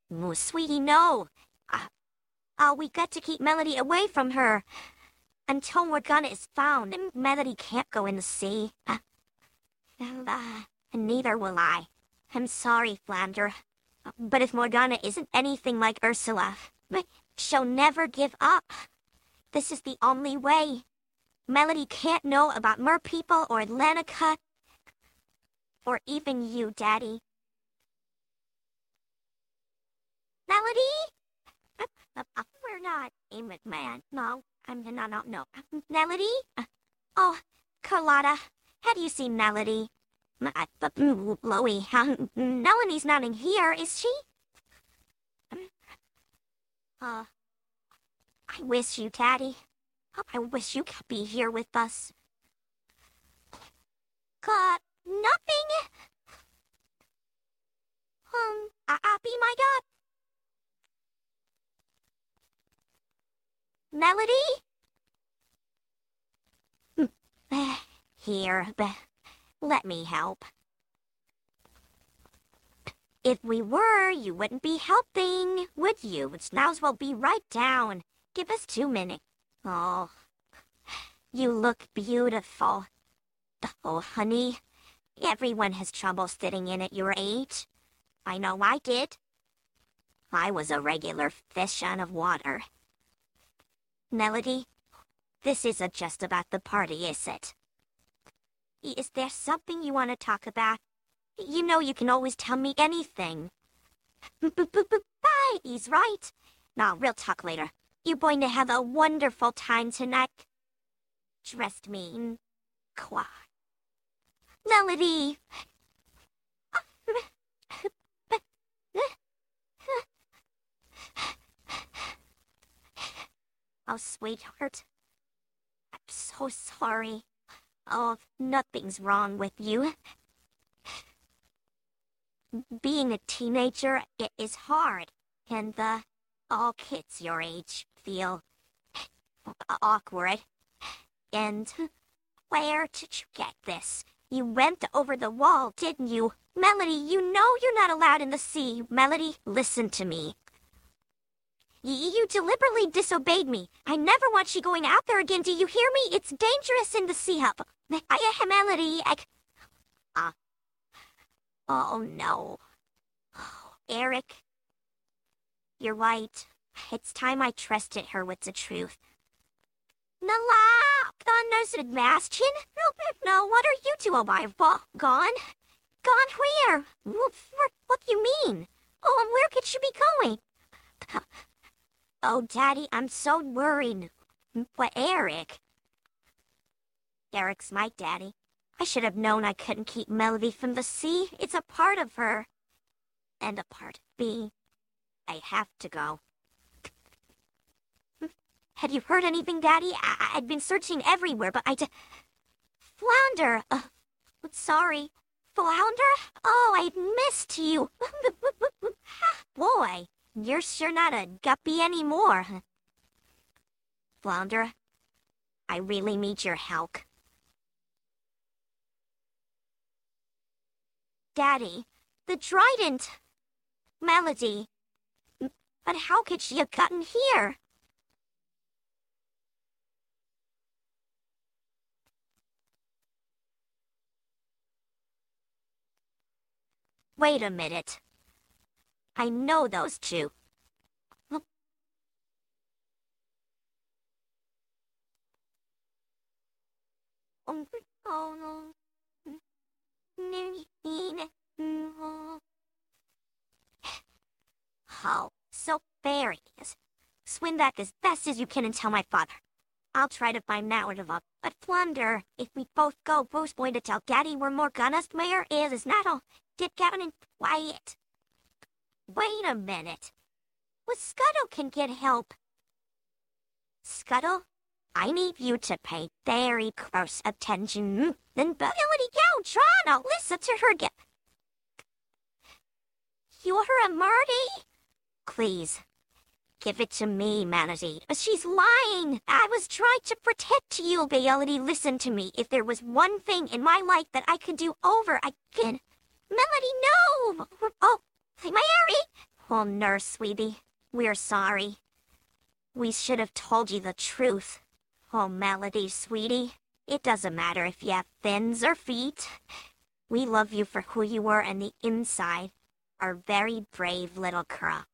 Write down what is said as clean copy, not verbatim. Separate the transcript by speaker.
Speaker 1: Oh, sweetie, no. We got to keep Melody away from her. Until Morgana is found, Melody can't go in the sea. Neither will I. I'm sorry, Flounder. But if Morgana isn't anything like Ursula, she'll never give up. This is the only way. Melody can't know about merpeople or Lanica. Or even you, Daddy. Melody? We're not a McMahon. No, no. Melody? Oh, Carlotta, have you seen Melody? Chloe, Melanie's not in here, is she? I wish you, Daddy. I wish you could be here with us. Nothing? Be my God. Melody? Here, let me help. If we were, you wouldn't be helping, would you? Now's we'll be right down. Give us 2 minutes. Oh, you look beautiful. Oh, honey, everyone has trouble sitting in at your age. I know I did. I was a regular fish out of water. Melody, this isn't just about the party, is it? Is there something you want to talk about? You know you can always tell me anything. Bye, he's right. Now, we'll talk later. You're going to have a wonderful time tonight. Trust me. Quiet. Melody! Oh, sweetheart. I'm so sorry. Oh, nothing's wrong with you. Being a teenager is hard, and all kids your age feel awkward. And where did you get this? You went over the wall, didn't you? Melody, you know you're not allowed in the sea. Melody, listen to me. You deliberately disobeyed me. I never want you going out there again. Do you hear me? It's dangerous in the sea hub. Melody, oh no. Oh, Eric. You're right. It's time I trusted her with the truth. Nala! Gone, Sebastian? No, what are you two alive? Gone? Gone where? What do you mean? Oh, and where could she be going? Oh, Daddy, I'm so worried. But Eric? Eric's my daddy. I should have known I couldn't keep Melody from the sea. It's a part of her. And a part of me. I have to go. Had you heard anything, Daddy? I'd been searching everywhere, but Flounder! Sorry. Flounder? Oh, I'd missed you. Boy, you're sure not a guppy anymore. Flounder, I really need your help. Daddy, the trident. Melody. But how could she have gotten here? Wait a minute. I know those two. Oh, so fairies. Swim back as fast as you can and tell my father. I'll try to find Narrative, but Flounder, if we both go, who's going to tell Daddy where Morgana's mayor is not all. Get down and quiet. Wait a minute. Well, Scuttle can get help. Scuttle, I need you to pay very close attention. Then Melody go, try now. Listen to her get. You're a Marty? Please, give it to me, Melody. She's lying. I was trying to protect you, Melody. Listen to me. If there was one thing in my life that I could do over again. Melody, no! Oh, Mary! Oh, nurse, sweetie, we're sorry. We should have told you the truth. Oh, Melody, sweetie, it doesn't matter if you have fins or feet. We love you for who you were on the inside, our very brave little crow.